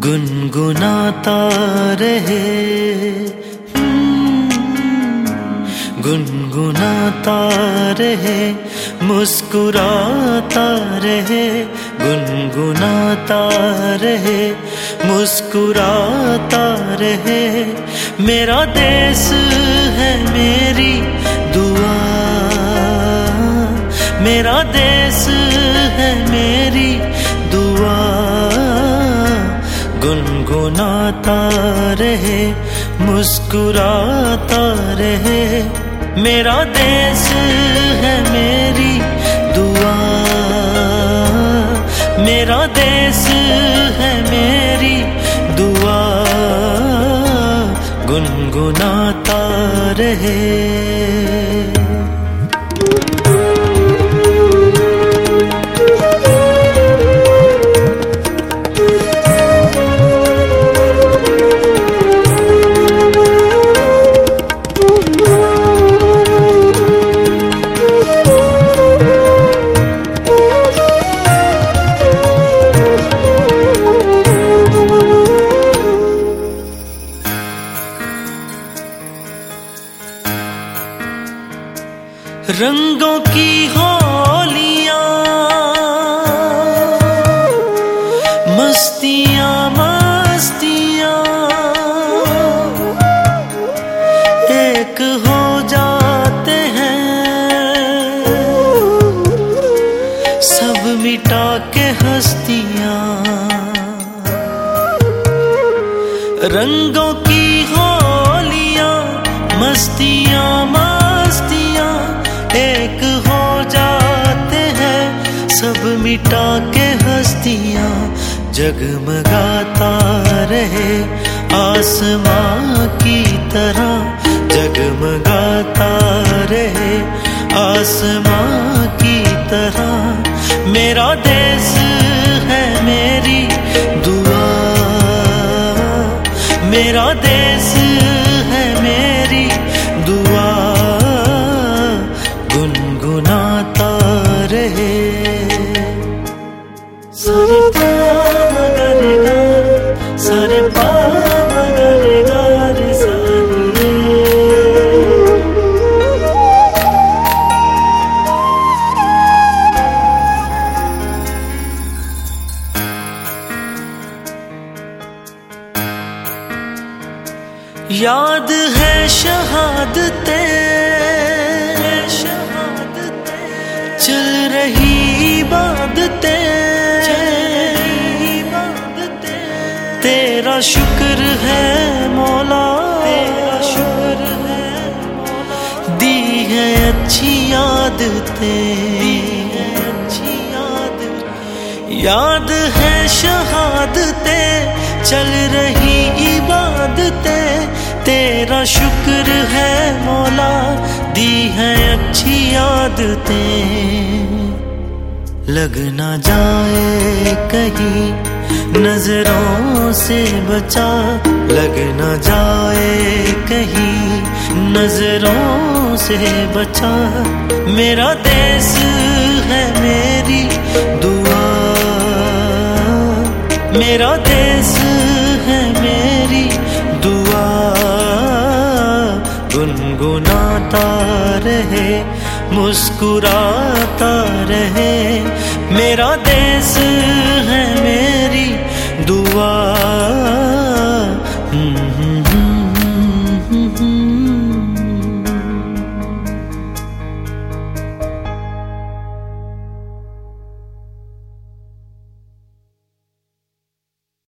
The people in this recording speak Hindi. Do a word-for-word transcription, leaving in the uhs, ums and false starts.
गुनगुनाता रहे, गुनगुनाता रहे, मुस्कुराता रहे, गुनगुनाता रहे, मुस्कुराता रहे। मेरा देश है मेरी दुआ, मेरा देश है मेरी दुआ। गुनगुनाता रहे, मुस्कुराता रहे, मेरा देश है मेरी दुआ, मेरा देश है मेरी दुआ। गुनगुनाता रहे। रंगों की होलियां, मस्तियां मस्तियां, एक हो जाते हैं, सब मिटा के हस्तियां। रंगों की होलियां, मस्तियां मस्तियां, एक हो जाते हैं, सब मिटा के हस्तियां। जगमगाता रहे आसमां की तरह, जगमगाता रहे आसमां की तरह। मेरा देश है मेरी दुआ, मेरा देश है मेरी दुआ। गुनगुनाता रहे। सारे पा मगरे गा, सारे पा मगरे गा रे सारे। याद है शहादतें, चल रही इबादतें, तेरा शुक्र है मौला, तेरा शुक्र है मौला। दी है अच्छी आदतें, अच्छी आदतें। याद है शहादतें, चल रही इबादतें, तेरा शुक्र है मौला। दी है अच्छी आदतें। लग ना जाए कहीं नजरों से बचा, लग ना जाए कहीं नजरों से बचा। मेरा देश है मेरी दुआ, मेरा देश है मेरी दुआ। गुनगुनाता रहे, मुस्कुराता रहे, मेरा देश है मेरी दुआ।